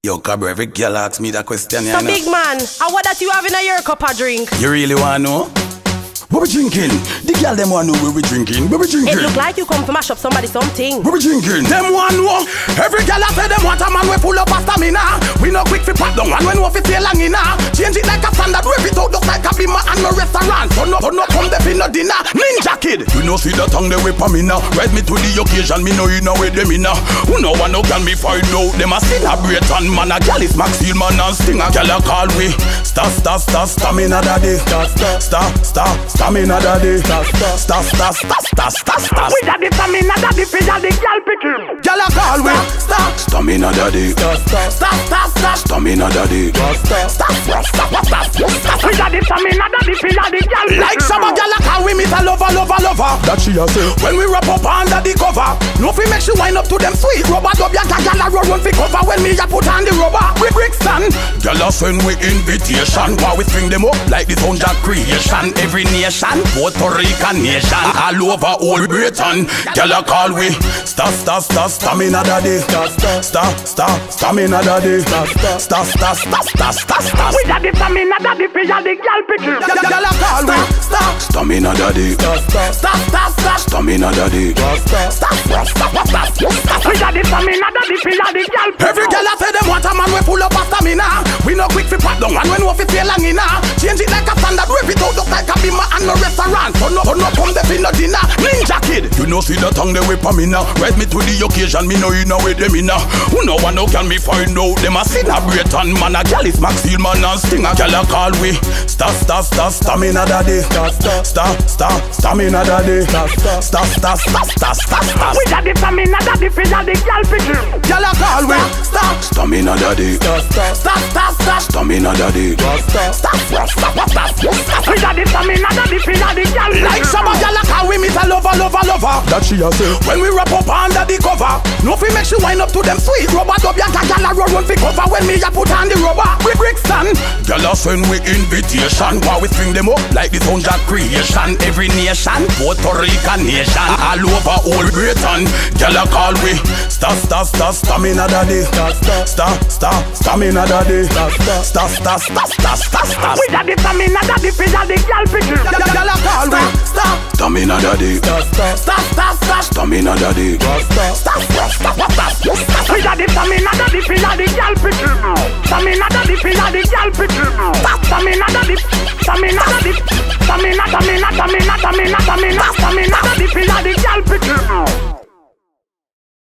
Yo, Cabra, every girl asks me that question. So big man, what that you have in your cup of drink? You really wanna know? What we drinking? The girl them wanna know where we drinking. Where we drinking? It look like you come to mash up somebody something. Where we drinking? Them wanna know. Every girl I say them want a man we pull up a stamina. We no quick fi pop down and when we fi stay long enough. Change it like a standard, rip it out just like a bima and no restaurant. Turn up come the fin no dinner. Ninja kid, you know see the tongue they whip on me now. Ride me to the occasion, me know you know where them in now. Who know one no can me find out. Them a celebrate and man a girl is Maxine man and sting a girl a call we. Stamina daddy. Stamina daddy. Stamina daddy. We daddy stamina daddy fi daddy girl picking. Girl a call we. Stamina daddy. Stamina daddy. We daddy stamina daddy fi daddy girl picking. Like some girl a call we meet a lover. That she a say. When we wrap up under the cover, no fi make she wind up to them sweet rubber. Dub yanka girl a run fi cover when me a put on the rubber. We Brixton. Girl a send we invitation. Why we string them up like the sound of creation. Every nation, Puerto Rican nation, all over all Britain. Girl a call we stamina daddy. Stamina daddy. We daddy stamina daddy fi daddy girl picking. Girl a call we stamina daddy. Stamina daddy. We daddy stamina daddy fi daddy girl picking. Every girl a say them want a man we pull up a stamina. We no quick fi pop down and when we fi stay long enough. Change it like a standard, rip it out just like a bima and no restaurant. Turn up come the fin no dinner. Ninja kid, you know see the tongue they whip on me now. Ride me to the occasion, me know you know where them in now. Who know one no can me find out. Them a celebrate and man a girl is Maxine man and sting a girl a call we. Stamina daddy. Stamina daddy. We daddy stamina daddy fi daddy girl picking. Girl a call we. Stamina daddy. Stamina daddy. We daddy stamina daddy fi daddy girl picking. Like some girl a call we meet a lover. That she a say. When we wrap up under the cover, no fi make she wind up to them sweet rubber. Dub yanka girl a run fi cover when me a put on the rubber. We Brixton. Girl a send we invitation. Why we string them up like the sound of creation. Every nation, Puerto Rican nation, all over all Britain. Girl a call we stamina daddy. Stamina daddy. We daddy stamina daddy fi daddy girl picking. Girl a call we stamina daddy. Stamina daddy.